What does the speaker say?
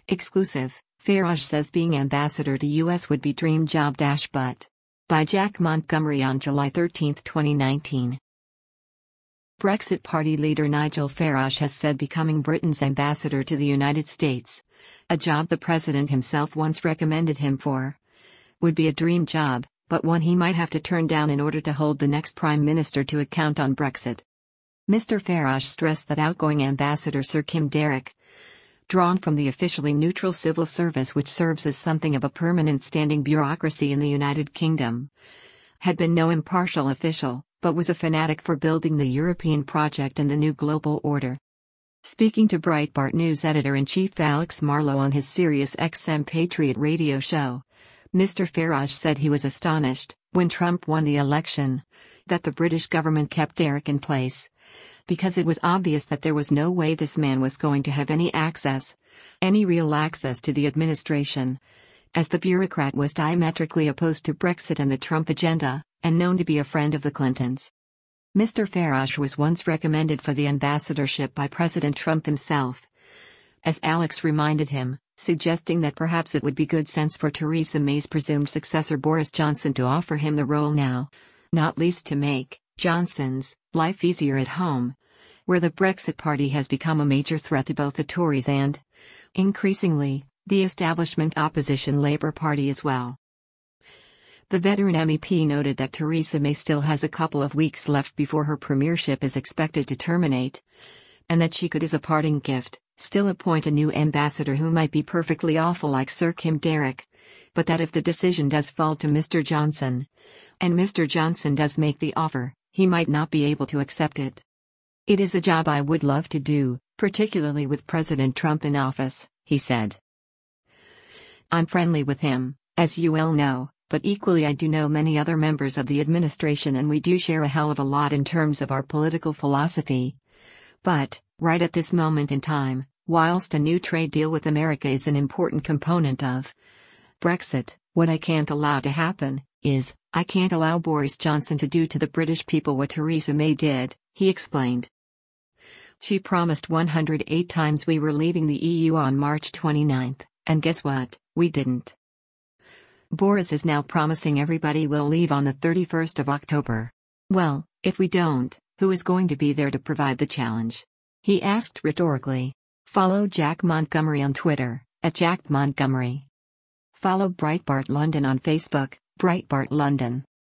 Exclusive, Farage says being ambassador to US would be dream job - but. By Jack Montgomery on July 13, 2019. Brexit Party leader Nigel Farage has said becoming Britain's ambassador to the United States, a job the president himself once recommended him for, would be a dream job, but one he might have to turn down in order to hold the next Prime Minister to account on Brexit. Mr. Farage stressed that outgoing Ambassador Sir Kim Darroch, drawn from the officially neutral civil service which serves as something of a permanent standing bureaucracy in the United Kingdom, had been no impartial official, but was a fanatic for building the European project and the new global order. Speaking to Breitbart News editor-in-chief Alex Marlow on his Sirius XM Patriot radio show, Mr. Farage said he was astonished, when Trump won the election, that the British government kept Darroch in place, because it was obvious that there was no way this man was going to have any real access to the administration, as the bureaucrat was diametrically opposed to Brexit and the Trump agenda, and known to be a friend of the Clintons. Mr. Farage was once recommended for the ambassadorship by President Trump himself, as Alex reminded him, suggesting that perhaps it would be good sense for Theresa May's presumed successor Boris Johnson to offer him the role now, not least to make Johnson's life easier at home, where the Brexit Party has become a major threat to both the Tories and, increasingly, the establishment opposition Labour Party as well. The veteran MEP noted that Theresa May still has a couple of weeks left before her premiership is expected to terminate, and that she could, as a parting gift, still appoint a new ambassador who might be perfectly awful like Sir Kim Darroch, but that if the decision does fall to Mr. Johnson, and Mr. Johnson does make the offer, he might not be able to accept it. "It is a job I would love to do, particularly with President Trump in office," he said. "I'm friendly with him, as you well know, but equally I do know many other members of the administration and we do share a hell of a lot in terms of our political philosophy. But, right at this moment in time, whilst a new trade deal with America is an important component of Brexit, what I can't allow to happen is, I can't allow Boris Johnson to do to the British people what Theresa May did," he explained. "She promised 108 times we were leaving the EU on March 29, and guess what, we didn't. Boris is now promising everybody we'll leave on the 31st of October. Well, if we don't, who is going to be there to provide the challenge?" he asked rhetorically. Follow Jack Montgomery on Twitter, @JackMontgomery. Follow Breitbart London on Facebook, Breitbart London.